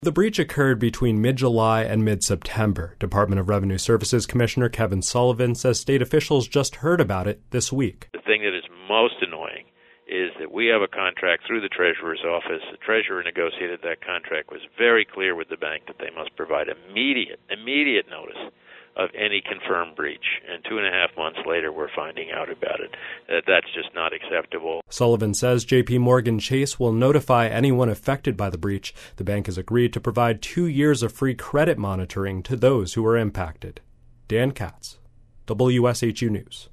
The breach occurred between mid-July and mid-September. Department of Revenue Services Commissioner Kevin Sullivan says state officials just heard about it this week. The thing that is most annoying is that we have a contract through the Treasurer's office. The Treasurer negotiated that contract, was very clear with the bank that they must provide immediate notice of any confirmed breach. And 2.5 months later, we're finding out about it. That's just not acceptable. Sullivan says J.P. Morgan Chase will notify anyone affected by the breach. The bank has agreed to provide 2 years of free credit monitoring to those who are impacted. Dan Katz, WSHU News.